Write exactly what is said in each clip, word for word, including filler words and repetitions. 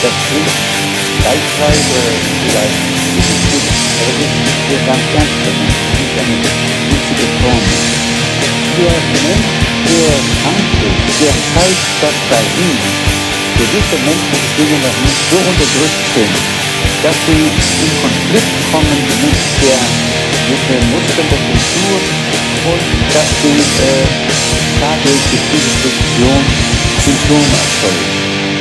das klingt geistreich oder vielleicht wichtig, aber das ist hier ganz ernst gemeint. Das ist eine wichtige Formel. Der Mensch, der krank ist, der zeigt, dass bei ihm gewisse menschliche Dinge noch nicht so unterdrückt sind, dass sie in Konflikt kommen mit der, mit den Muskeln der Kultur und dass sie äh, dadurch durch diese Friktion Symptome erzeugen.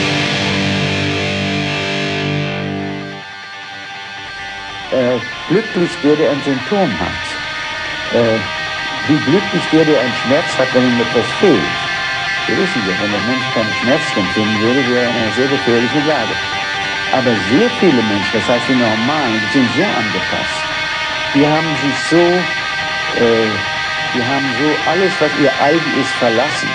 Äh, glücklich der, der ein Symptom hat. Äh, wie glücklich der, der einen Schmerz hat, wenn ihm etwas fehlt. Wir wissen ja, wenn der Mensch keinen Schmerz empfinden würde, wäre er in einer sehr gefährlichen Lage. Aber sehr viele Menschen, das heißt die Normalen, die sind so angepasst. Die haben sich so, äh, die haben so alles, was ihr eigen ist, verlassen.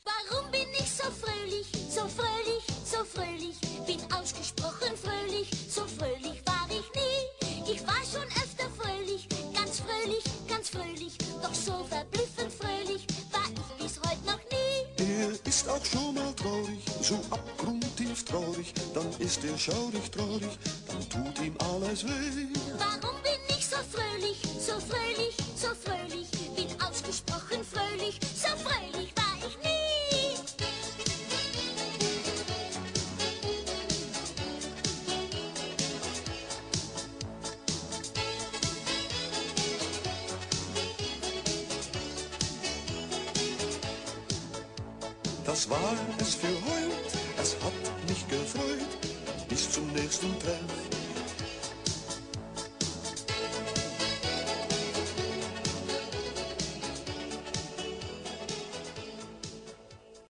Warum bin ich so fröhlich, so fröhlich, so fröhlich? Bin ausgesprochen fröhlich, so fröhlich war ich nie. Ich war schon öfter fröhlich, ganz fröhlich, ganz fröhlich. Doch so verblüffend fröhlich war ich bis heute noch nie. Er ist auch schon mal traurig, so abgrundtief traurig. Dann ist er schaurig traurig, dann tut ihm alles weh. Warum bin ich so fröhlich, so fröhlich, so fröhlich? Bin ausgesprochen fröhlich, so fröhlich war ich nie. Das war es für heut, es hat mich gefreut, bis zum nächsten Treff.